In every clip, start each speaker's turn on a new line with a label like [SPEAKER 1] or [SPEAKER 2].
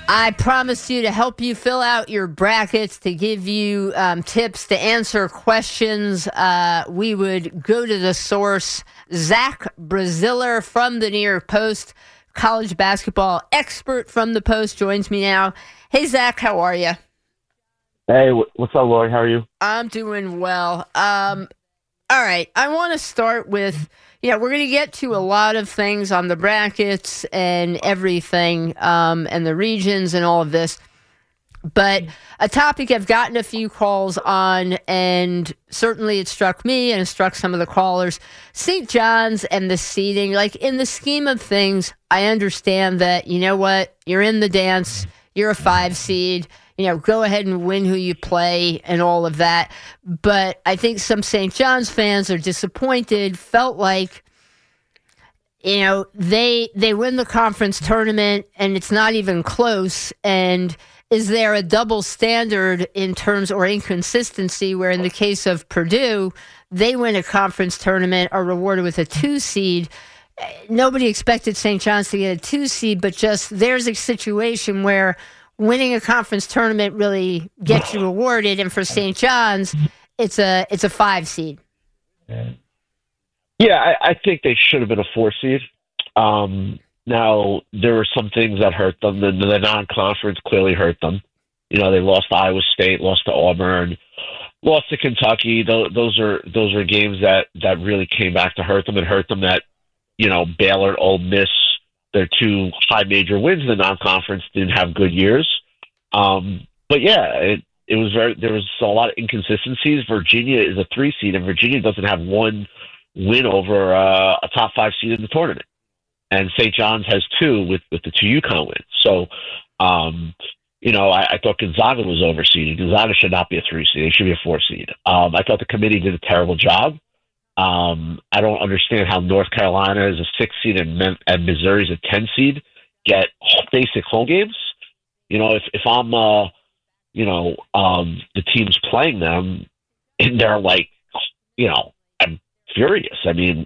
[SPEAKER 1] I promised you to help you fill out your brackets, to give you tips, to answer questions. We would go to the source. Zach Braziller from the New York Post, college basketball expert from the Post, joins me now. Hey, Zach, how are you?
[SPEAKER 2] Hey, what's up, Lori? How are you?
[SPEAKER 1] I'm doing well. All right, I want to start with, we're going to get to a lot of things on the brackets and everything, and the regions and all of this. But a topic I've gotten a few calls on, and certainly it struck me and it struck some of the callers, St. John's and the seeding. Like, in the scheme of things, I understand that, you know what, you're in the dance, you're a 5 seed, go ahead and win who you play and all of that. But I think some St. John's fans are disappointed, felt like, they win the conference tournament and it's not even close. And is there a double standard in terms, or inconsistency, where in the case of Purdue, they win a conference tournament, are rewarded with a 2 seed? Nobody expected St. John's to get a 2 seed, but just there's a situation where winning a conference tournament really gets you rewarded, and for St. John's, it's a 5 seed.
[SPEAKER 2] Yeah, I think they should have been a 4 seed. Now, there were some things that hurt them. The non-conference clearly hurt them. They lost to Iowa State, lost to Auburn, lost to Kentucky. Those are games that really came back to hurt them. It hurt them that, Baylor, Ole Miss, their 2 high major wins in the non-conference, didn't have good years. But yeah, there was a lot of inconsistencies. Virginia is a 3 seed, and Virginia doesn't have one win over a top 5 seed in the tournament. And St. John's has 2 with the 2 UConn wins. So, I thought Gonzaga was overseeded. Gonzaga should not be a 3 seed. It should be a 4 seed. I thought the committee did a terrible job. I don't understand how North Carolina is a 6 seed and Missouri is a 10 seed get basic home games. If I'm, the teams playing them, and they're like, I'm furious. I mean,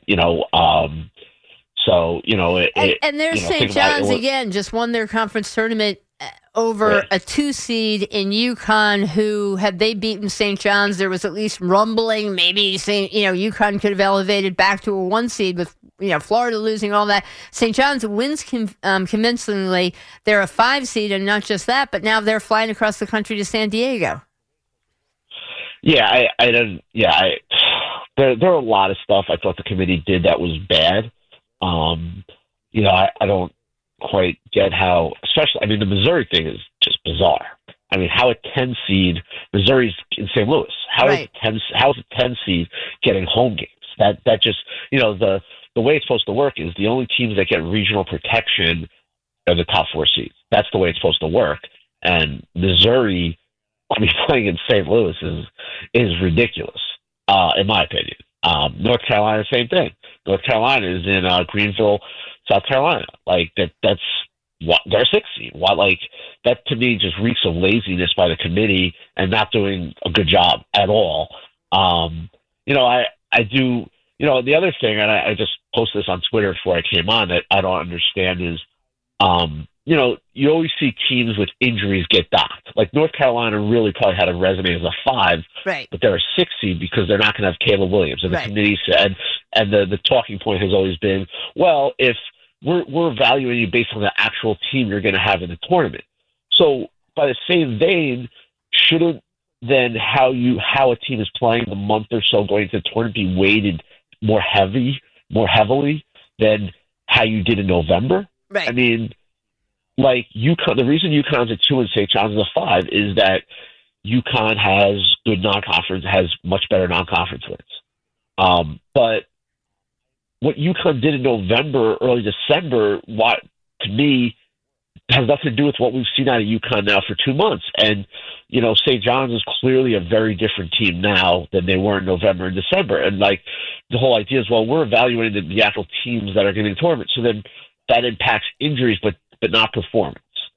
[SPEAKER 1] and there's St. John's again, just won their conference tournament over a 2 seed in UConn, who, had they beaten St. John's, there was at least rumbling, maybe UConn could have elevated back to a 1 seed with, Florida losing, all that. St. John's wins convincingly. They're a 5 seed, and not just that, but now they're flying across the country to San Diego.
[SPEAKER 2] Yeah, there are a lot of stuff I thought the committee did that was bad. I don't quite get how, especially, the Missouri thing is just bizarre. How a 10 seed, Missouri's in St. Louis, how is a 10 seed getting home games? That just, the way it's supposed to work is the only teams that get regional protection are the top 4 seeds. That's the way it's supposed to work. And Missouri, playing in St. Louis is ridiculous, in my opinion. North Carolina, same thing. North Carolina is in Greenville, South Carolina. That's what they're 6 seed. That to me just reeks of laziness by the committee and not doing a good job at all. I do. The other thing, and I just posted this on Twitter before I came on, that I don't understand is, you always see teams with injuries get docked. Like North Carolina really probably had a resume as a 5,
[SPEAKER 1] right,
[SPEAKER 2] but they're a 6 seed because they're not going to have Caleb Williams. And the committee said, and the talking point has always been, well, if we're evaluating you based on the actual team you're going to have in the tournament. So by the same vein, shouldn't then how a team is playing the month or so going to the tournament be weighted more heavily than how you did in November?
[SPEAKER 1] Right.
[SPEAKER 2] UConn, the reason UConn's a 2 and St. John's is a 5 is that UConn has good non-conference, has much better non-conference wins. But what UConn did in November, early December, to me, has nothing to do with what we've seen out of UConn now for 2 months. And, St. John's is clearly a very different team now than they were in November and December. And the whole idea is, well, we're evaluating the actual teams that are getting the tournament. So then that impacts injuries, but not performance.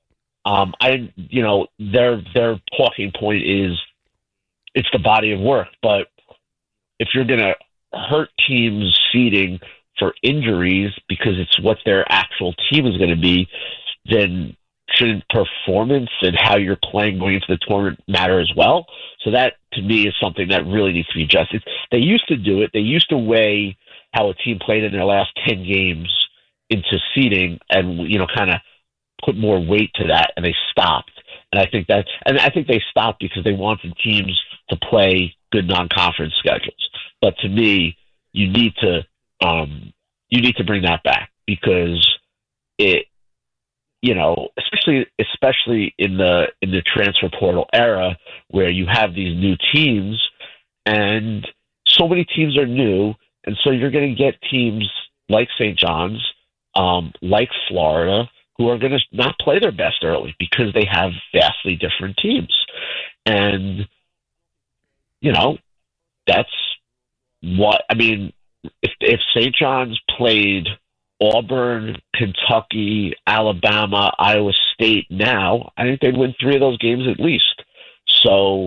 [SPEAKER 2] Their talking point is it's the body of work. But if you're going to hurt teams seeding for injuries because it's what their actual team is going to be, then shouldn't performance and how you're playing going into the tournament matter as well? So that, to me, is something that really needs to be adjusted. They used to do it. They used to weigh how a team played in their last 10 games into seeding and, kind of put more weight to that, and they stopped. And I think they stopped because they wanted teams to play good non-conference schedules. But to me, you need to bring that back, because it, especially in the transfer portal era, where you have these new teams, and so many teams are new, and so you're going to get teams like St. John's, like Florida, who are going to not play their best early because they have vastly different teams. And, that's what, I mean, if St. John's played Auburn, Kentucky, Alabama, Iowa State now, I think they'd win 3 of those games at least. So,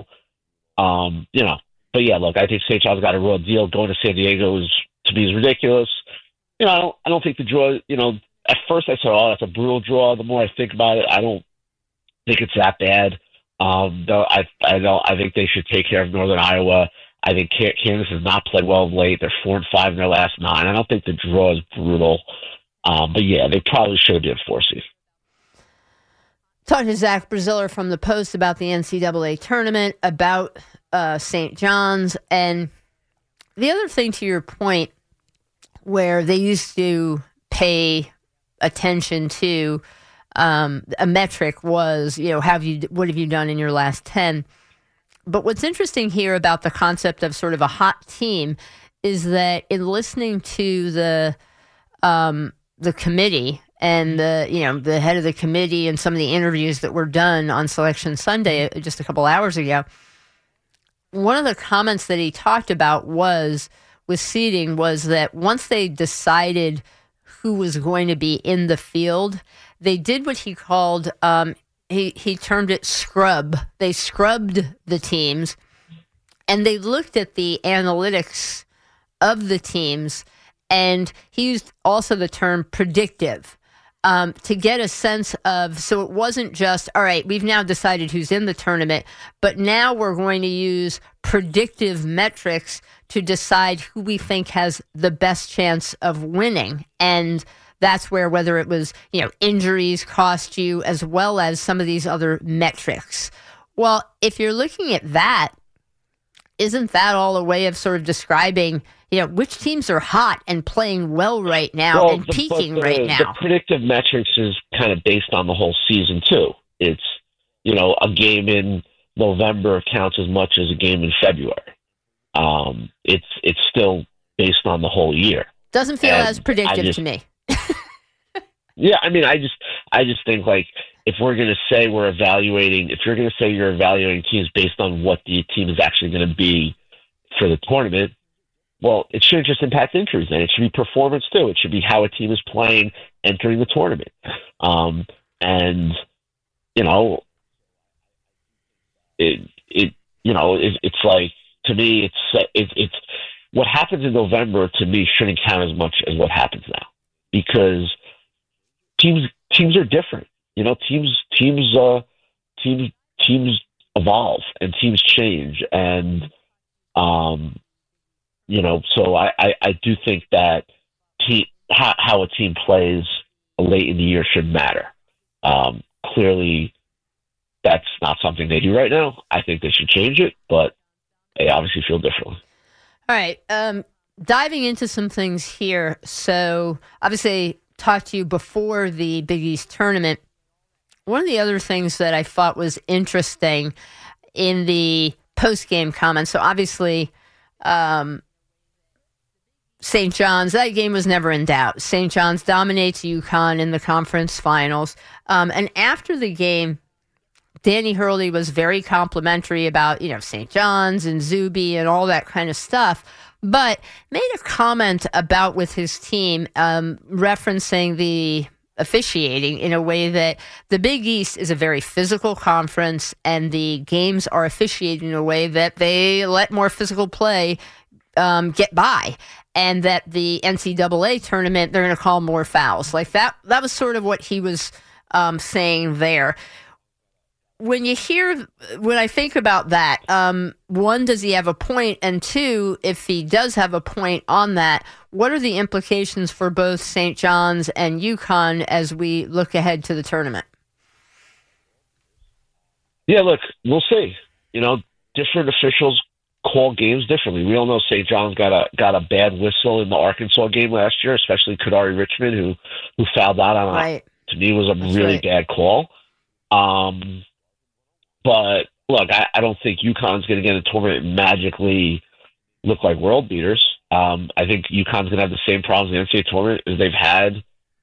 [SPEAKER 2] but yeah, look, I think St. John's got a real deal. Going to San Diego to me is ridiculous. I don't think the draw, at first I said, oh, that's a brutal draw. The more I think about it, I don't think it's that bad. Though I think they should take care of Northern Iowa. I think Kansas has not played well of late. They're 4-5 in their last 9. I don't think the draw is brutal. But yeah, they probably should have been 4 seed.
[SPEAKER 1] Talking to Zach Braziller from the Post about the NCAA tournament, about St. John's, and the other thing to your point, where they used to pay attention to a metric was, what have you done in your last 10? But what's interesting here about the concept of sort of a hot team is that in listening to the committee and the head of the committee and some of the interviews that were done on Selection Sunday just a couple hours ago, one of the comments that he talked about with seeding was that once they decided who was going to be in the field, they did what he called he termed it scrub. They scrubbed the teams, and they looked at the analytics of the teams, and he used also the term predictive to get a sense of, so it wasn't just, all right, we've now decided who's in the tournament, but now we're going to use predictive metrics to decide who we think has the best chance of winning. And that's where, whether it was, injuries cost you, as well as some of these other metrics. Well, if you're looking at that, isn't that all a way of sort of describing, which teams are hot and playing well right now and peaking right now?
[SPEAKER 2] The predictive metrics is kind of based on the whole season, too. It's, a game in November counts as much as a game in February. It's still based on the whole year.
[SPEAKER 1] Doesn't feel as predictive to me.
[SPEAKER 2] Yeah, I mean, I just think, like, if we're going to say if you're going to say you're evaluating teams based on what the team is actually going to be for the tournament, well, it shouldn't just impact injuries then. It should be performance too. It should be how a team is playing entering the tournament. It's like, to me, it's what happens in November, to me, shouldn't count as much as what happens now, because teams are different. Teams evolve and teams change, and so I do think that how a team plays late in the year should matter. Clearly, that's not something they do right now. I think they should change it, but they obviously feel differently.
[SPEAKER 1] All right, diving into some things here. So obviously, talked to you before the Big East tournament. One of the other things that I thought was interesting in the post-game comments, so obviously St. John's, that game was never in doubt. St. John's dominates UConn in the conference finals. And after the game, Danny Hurley was very complimentary about, St. John's and Zuby and all that kind of stuff, but made a comment about with his team, referencing the officiating in a way that the Big East is a very physical conference, and the games are officiated in a way that they let more physical play get by, and that the NCAA tournament, they're going to call more fouls. Like that was sort of what he was saying there. When I think about that, one, does he have a point? And two, if he does have a point on that, what are the implications for both St. John's and UConn as we look ahead to the tournament?
[SPEAKER 2] Yeah, look, we'll see. Different officials call games differently. We all know St. John's got a bad whistle in the Arkansas game last year, especially Kadari Richmond, who fouled out on to me was a really bad call. But look, I don't think UConn's going to get in the tournament and magically look like world beaters. I think UConn's going to have the same problems in the NCAA tournament as they've had,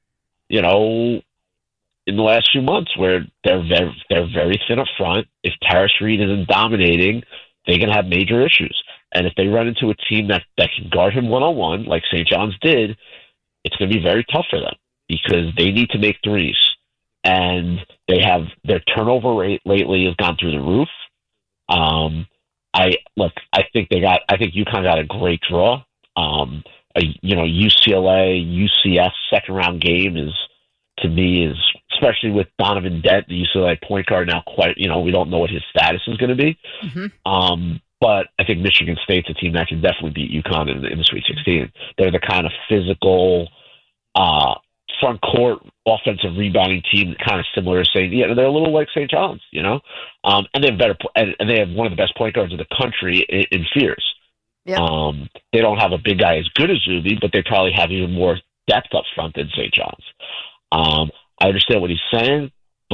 [SPEAKER 2] in the last few months, where they're very thin up front. If Tarris Reed isn't dominating, they're going to have major issues. And if they run into a team that can guard him one-on-one, like St. John's did, it's going to be very tough for them because they need to make threes. And their turnover rate lately has gone through the roof. I think UConn got a great draw. UCLA, UCF second round game is especially with Donovan Dent, the UCLA point guard now we don't know what his status is going to be. Mm-hmm. But I think Michigan State's a team that can definitely beat UConn in the Sweet 16. They're the kind of physical, front court offensive rebounding team, kind of similar to they're a little like St. John's, and they have and they have one of the best point guards in the country in Fears. Yep. They don't have a big guy as good as Zuby, but they probably have even more depth up front than St. John's. I understand what he's saying,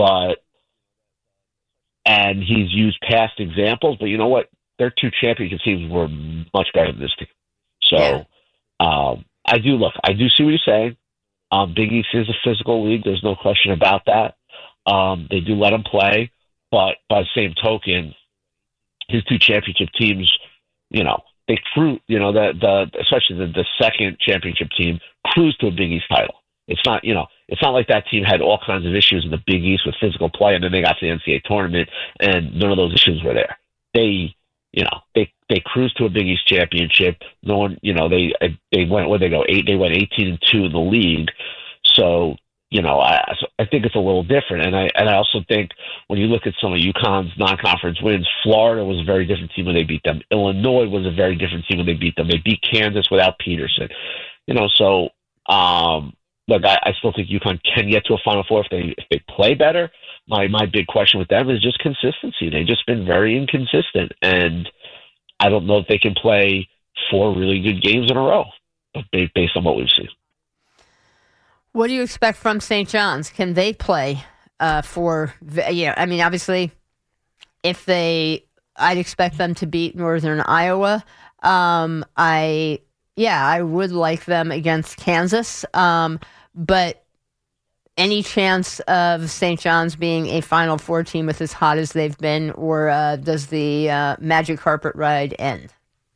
[SPEAKER 2] and he's used past examples, but you know what? Their two championship teams were much better than this team. So, I do see what you're saying. Big East is a physical league. There's no question about that. They do let him play, but by the same token, his two championship teams, they especially the second championship team cruised to a Big East title. It's not like that team had all kinds of issues in the Big East with physical play, and then they got to the NCAA tournament, and none of those issues were there. They cruised to a Big East championship. No one, they went, where'd they go? They went 18-2 in the league. So, I think it's a little different. And I also think when you look at some of UConn's non-conference wins, Florida was a very different team when they beat them. Illinois was a very different team when they beat them. They beat Kansas without Peterson. Look, I still think UConn can get to a Final Four if they play better. My big question with them is just consistency. They've just been very inconsistent, and I don't know if they can play 4 really good games in a row, based on what we've seen.
[SPEAKER 1] What do you expect from St. John's? Can they play obviously, I'd expect them to beat Northern Iowa. I would like them against Kansas. But any chance of St. John's being a Final Four team with as hot as they've been, or does the magic carpet ride end?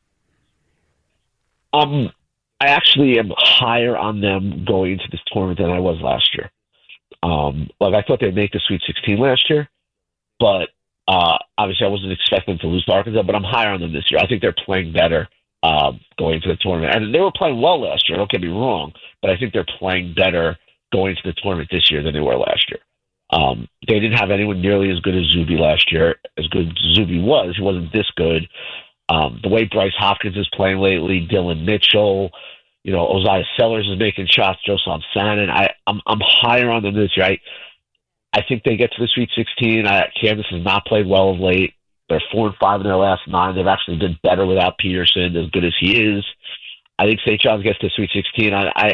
[SPEAKER 2] I actually am higher on them going into this tournament than I was last year. I thought they'd make the Sweet 16 last year, but obviously I wasn't expecting them to lose to Arkansas, but I'm higher on them this year. I think they're playing better going into the tournament. And they were playing well last year, don't get me wrong, but I think they're playing better going to the tournament this year than they were last year. They didn't have anyone nearly as good as Zuby last year. As good as Zuby was, he wasn't this good. The way Bryce Hopkins is playing lately, Dylan Mitchell, Osiah Sellers is making shots, Joseph Sanin. I'm higher on them this year. I think they get to the Sweet 16. Kansas has not played well of late. They're 4-5 in their last 9. They've actually been better without Peterson, as good as he is. I think St. John's gets to Sweet 16.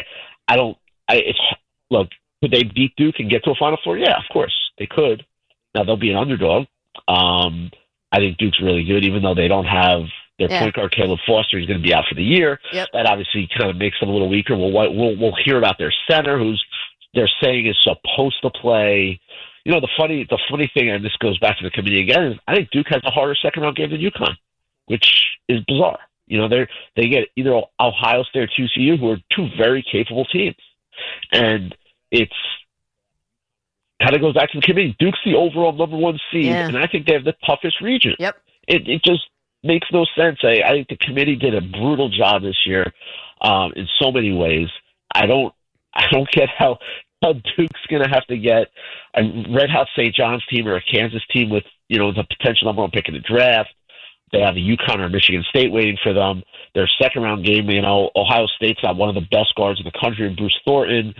[SPEAKER 2] Look, could they beat Duke and get to a Final Four? Yeah, of course they could. Now they'll be an underdog. I think Duke's really good, even though they don't have their point guard Caleb Foster. He's going to be out for the year. Yep. That obviously kind of makes them a little weaker. We'll hear about their center, who's they're saying is supposed to play. The funny thing, and this goes back to the committee again, is I think Duke has a harder second round game than UConn, which is bizarre. They get either Ohio State or TCU, who are two very capable teams, and it's kind of goes back to the committee. Duke's the overall number 1 seed, and I think they have the toughest region.
[SPEAKER 1] Yep.
[SPEAKER 2] It just makes no sense. I think the committee did a brutal job this year in so many ways. I don't get how how Duke's going to have to get a Red Hot St. John's team or a Kansas team with, the potential number one pick in the draft. They have a UConn or Michigan State waiting for them. Their second-round game, Ohio State's got one of the best guards in the country, Bruce Thornton.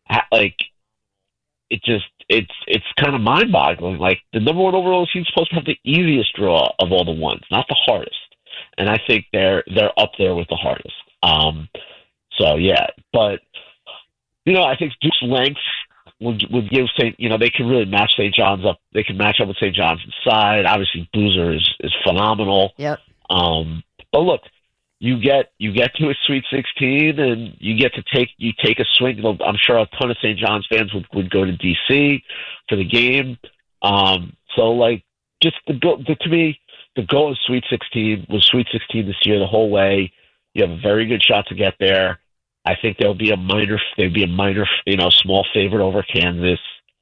[SPEAKER 2] It's kind of mind-boggling. Like, the number one overall seed is supposed to have the easiest draw of all the ones, not the hardest. And I think they're up there with the hardest. But I think Duke's length would give they can really match St. John's up. They can match up with St. John's inside. Obviously, Boozer is phenomenal.
[SPEAKER 1] Yep.
[SPEAKER 2] But look, you get to a Sweet 16, and you take a swing. I'm sure a ton of St. John's fans would go to DC for the game. To me, the goal of Sweet 16 was Sweet 16 this year the whole way. You have a very good shot to get there. I think there'd be a minor, small favorite over Kansas.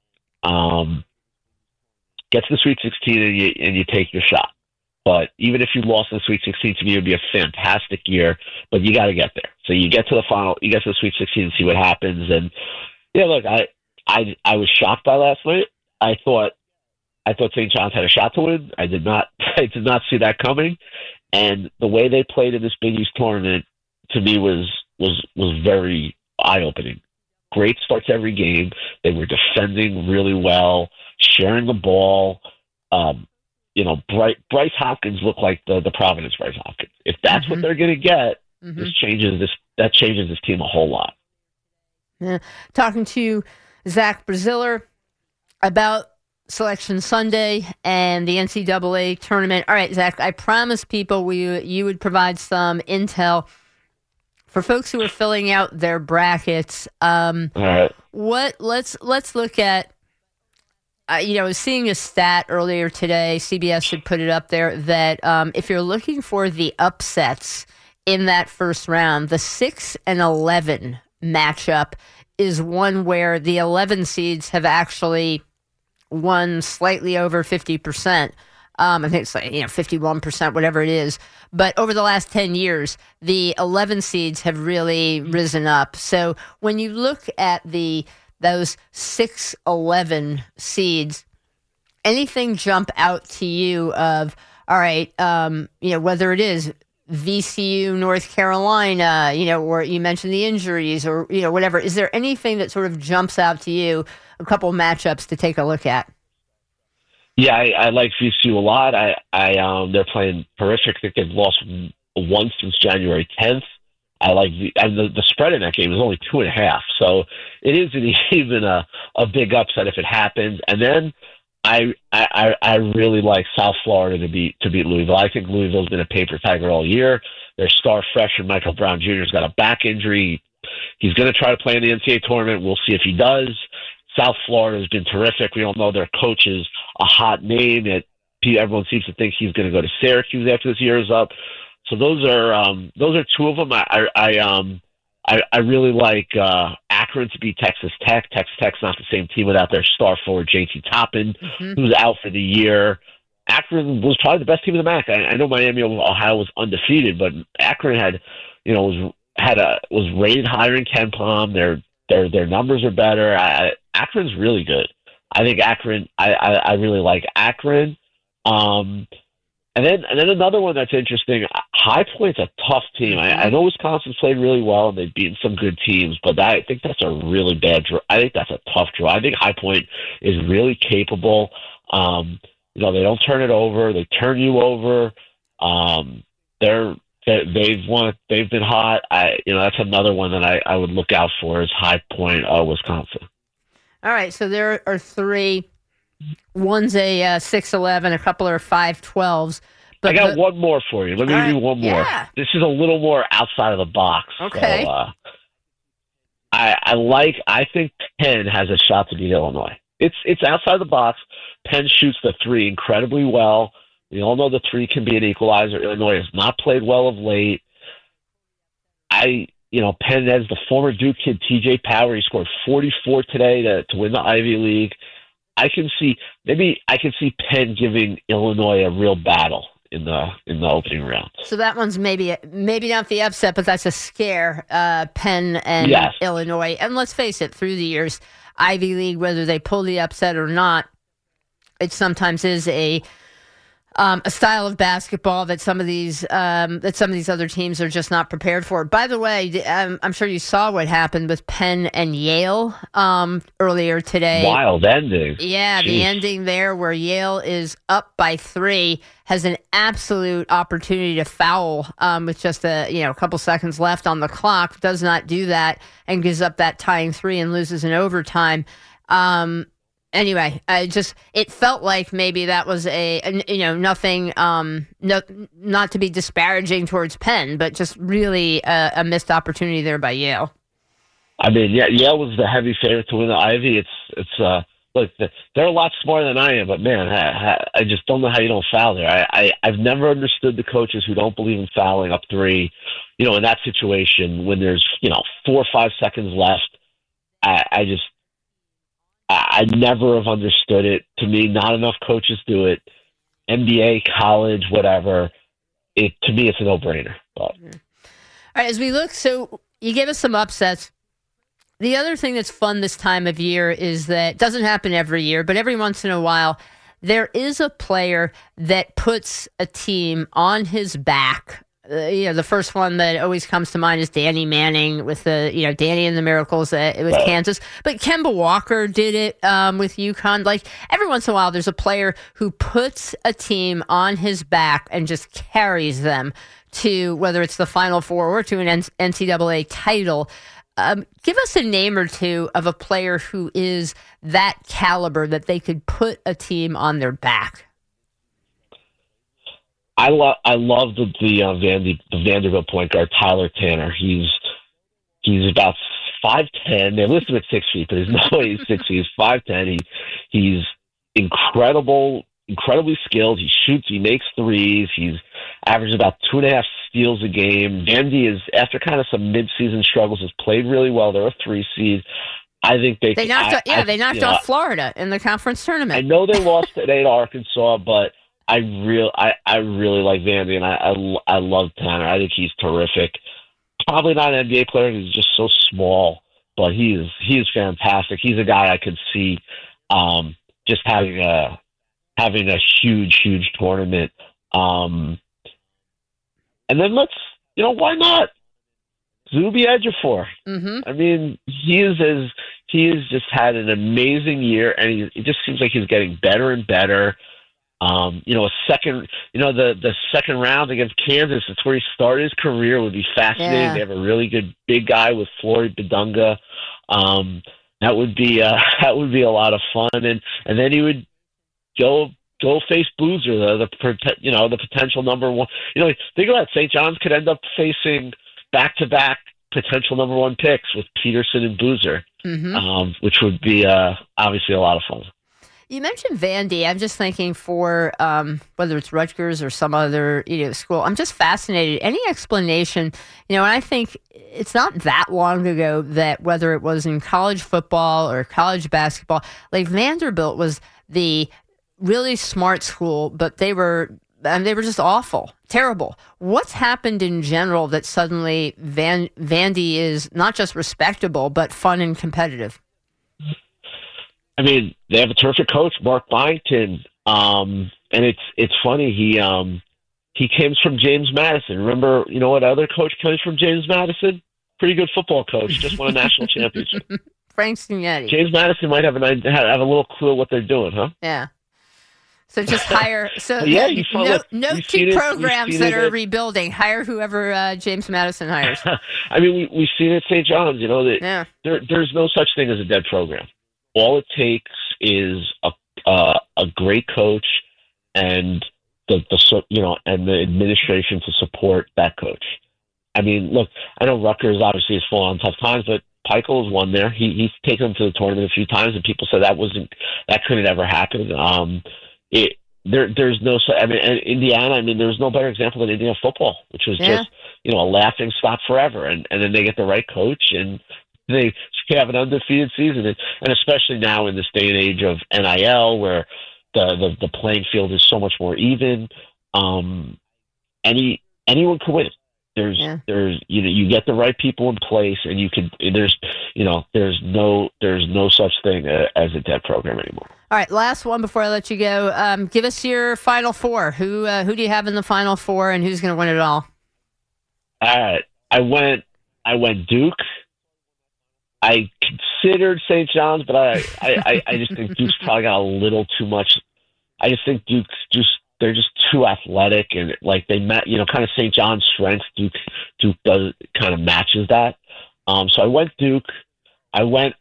[SPEAKER 2] Get to the Sweet 16 and you take your shot. But even if you lost in the Sweet 16, to me, it would be a fantastic year. But you got to get there. So you get to the final, you get to the Sweet 16 and see what happens. And look, I was shocked by last night. I thought St. John's had a shot to win. I did not see that coming. And the way they played in this Big East tournament, to me, was very eye-opening. Great starts every game. They were defending really well, sharing the ball. Bryce Hopkins looked like the Providence Bryce Hopkins. If that's what they're going to get, that changes this team a whole lot.
[SPEAKER 1] Yeah. Talking to Zach Braziller about Selection Sunday and the NCAA tournament. All right, Zach, I promised people you would provide some intel for folks who are filling out their brackets.
[SPEAKER 2] All right.
[SPEAKER 1] Let's look at. I was seeing a stat earlier today. CBS had put it up there that if you're looking for the upsets in that first round, the 6 and 11 matchup is one where the 11 seeds have actually won slightly over 50%. I think it's 51%, whatever it is. But over the last 10 years, the 11 seeds have really risen up. So when you look at those 6-11 seeds, anything jump out to you of, all right, whether it is VCU, North Carolina, or you mentioned the injuries or, whatever. Is there anything that sort of jumps out to you, a couple of matchups to take a look at?
[SPEAKER 2] Yeah, I like VCU a lot. They're playing terrific. I think they've lost once since January 10th. I like the spread in that game is only 2.5, so it isn't even a big upset if it happens. And then I really like South Florida to beat Louisville. I think Louisville's been a paper tiger all year. Their star freshman Michael Brown Jr. has got a back injury. He's going to try to play in the NCAA tournament. We'll see if he does. South Florida has been terrific. We all know their coach is a hot name. Everyone seems to think he's going to go to Syracuse after this year is up. So those are two of them. I really like Akron to beat Texas Tech. Texas Tech's not the same team without their star forward JT Toppin, who's out for the year. Akron was probably the best team in the MAC. I know Miami of Ohio was undefeated, but Akron was rated higher in KenPom. Their numbers are better. Akron's really good. I think Akron. I really like Akron. And then another one that's interesting. High Point's a tough team. I know Wisconsin's played really well and they've beaten some good teams, but I think that's a really bad draw. I think that's a tough draw. I think High Point is really capable. They don't turn it over. They turn you over. They've won. They've been hot. That's another one that I would look out for is High Point, Wisconsin.
[SPEAKER 1] All right. So there are three. One's a 6-11, a couple are 5-12s. But
[SPEAKER 2] I got one more for you. Let me give you one more.
[SPEAKER 1] Yeah.
[SPEAKER 2] This is a little more outside of the box.
[SPEAKER 1] Okay.
[SPEAKER 2] So, I think Penn has a shot to beat Illinois. It's outside the box. Penn shoots the three incredibly well. We all know the three can be an equalizer. Illinois has not played well of late. Penn has the former Duke kid, TJ Power. He scored 44 today to win the Ivy League. I can see Penn giving Illinois a real battle in the opening round.
[SPEAKER 1] So that one's maybe not the upset, but that's a scare. Penn and
[SPEAKER 2] Yes.
[SPEAKER 1] Illinois, and let's face it, through the years, Ivy League, whether they pull the upset or not, it sometimes is a style of basketball that some of these other teams are just not prepared for. By the way, I'm sure you saw what happened with Penn and Yale earlier today.
[SPEAKER 2] Wild ending.
[SPEAKER 1] Yeah,
[SPEAKER 2] Jeez.
[SPEAKER 1] The ending there where Yale is up by 3, has an absolute opportunity to foul with just a couple seconds left on the clock. Does not do that and gives up that tying 3 and loses in overtime. Anyway, it felt like maybe that was nothing, not to be disparaging towards Penn, but just really a missed opportunity there by Yale.
[SPEAKER 2] I mean, yeah, Yale was the heavy favorite to win the Ivy. Look, they're a lot smarter than I am, but man, I just don't know how you don't foul there. I've never understood the coaches who don't believe in fouling up 3, in that situation when there's 4 or 5 seconds left. I never have understood it. To me, not enough coaches do it. NBA, college, whatever. To me, it's a no-brainer. But.
[SPEAKER 1] All right, as we look, so you gave us some upsets. The other thing that's fun this time of year is that it doesn't happen every year, but every once in a while, there is a player that puts a team on his back. The first one that always comes to mind is Danny Manning with Danny and the Miracles with Kansas. But Kemba Walker did it with UConn. Like every once in a while, there's a player who puts a team on his back and just carries them to whether it's the Final Four or to an NCAA title. Give us a name or two of a player who is that caliber that they could put a team on their back.
[SPEAKER 2] I love the Vanderbilt point guard Tyler Tanner. He's about 5'10". They list him at 6 feet, but there's no way he's 6 feet. He's 5'10". He's incredibly skilled. He shoots. He makes threes. He's averaged about 2.5 steals a game. Vandy is, after kind of some mid-season struggles, has played really well. They're a 3 seed. I think they
[SPEAKER 1] knocked off Florida in the conference tournament.
[SPEAKER 2] I know they lost today to Arkansas, but I really like Vandy, and I love Tanner. I think he's terrific. Probably not an NBA player. He's just so small, but he is fantastic. He's a guy I could see just having a huge tournament. And then why not Zuby Ejiofor? Mm-hmm. I mean, he has just had an amazing year, and it just seems like he's getting better and better. The second round against Kansas, it's where he started his career, would be fascinating. Yeah. They have a really good big guy with Floyd Badunga. That would be a lot of fun. And then he would go face Boozer, the potential number one. Think about it. St. John's could end up facing back-to-back potential number 1 picks with Peterson and Boozer, which would be obviously a lot of fun.
[SPEAKER 1] You mentioned Vandy. I'm just thinking for whether it's Rutgers or some other school. I'm just fascinated. Any explanation? And I think it's not that long ago that whether it was in college football or college basketball, like Vanderbilt was the really smart school, but they were just awful, terrible. What's happened in general that suddenly Vandy is not just respectable but fun and competitive?
[SPEAKER 2] I mean, they have a terrific coach, Mark Byington, and it's funny. He comes from James Madison. Remember, what other coach comes from James Madison? Pretty good football coach, just won a national championship.
[SPEAKER 1] Frank Signetti.
[SPEAKER 2] James Madison might have a little clue what they're doing, huh?
[SPEAKER 1] Yeah. So just hire. So
[SPEAKER 2] yeah,
[SPEAKER 1] note two programs that are rebuilding. Hire whoever James Madison hires.
[SPEAKER 2] I mean, we've seen it at St. John's. There's no such thing as a dead program. All it takes is a great coach and the administration to support that coach. I mean, look, I know Rutgers obviously has fallen on tough times, but Peichel has won there. He's taken them to the tournament a few times, and people said that couldn't ever happen. There's no. I mean, Indiana. I mean, there's no better example than Indiana football, which was just a laughing stock forever, and then they get the right coach and they have an undefeated season, and especially now in this day and age of NIL, where the playing field is so much more even. anyone can win. There's you get the right people in place, and there's no such thing as a dead program anymore.
[SPEAKER 1] All right, last one before I let you go. Give us your Final Four. Who do you have in the Final Four, and who's going to win it all?
[SPEAKER 2] All right, I went Duke. I considered St. John's, but I just think Duke's probably got a little too much. I just think they're just too athletic, and like kind of St. John's strength. Duke does kind of matches that. So I went Duke. I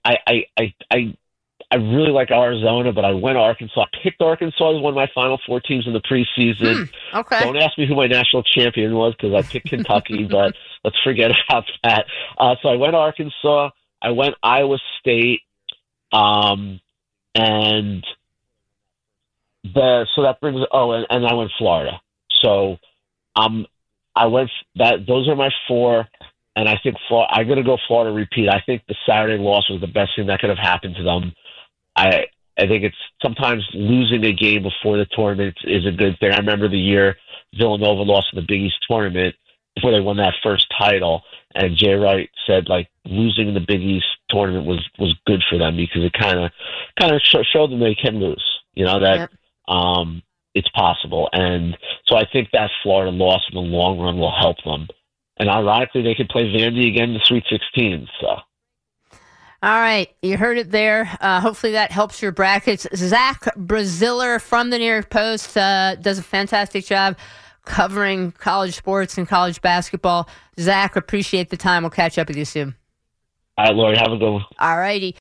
[SPEAKER 2] really like Arizona, but I went Arkansas. I picked Arkansas as one of my Final Four teams in the preseason.
[SPEAKER 1] Okay.
[SPEAKER 2] Don't ask me who my national champion was because I picked Kentucky, but let's forget about that. So I went Arkansas. I went Iowa State, and that brings. And I went Florida. So I went that. Those are my four. And I think I'm going to go Florida repeat. I think the Saturday loss was the best thing that could have happened to them. I think it's sometimes losing a game before the tournament is a good thing. I remember the year Villanova lost in the Big East tournament before they won that first title, and Jay Wright said like losing the Big East tournament was good for them because it kind of showed them they can lose. That it's possible, and so I think that Florida loss in the long run will help them. And ironically, they could play Vandy again in the Sweet 16. So. All
[SPEAKER 1] right. You heard it there. Hopefully that helps your brackets. Zach Braziller from the New York Post does a fantastic job covering college sports and college basketball. Zach, appreciate the time. We'll catch up with you soon.
[SPEAKER 2] All right, Lori. Have a good one.
[SPEAKER 1] All righty.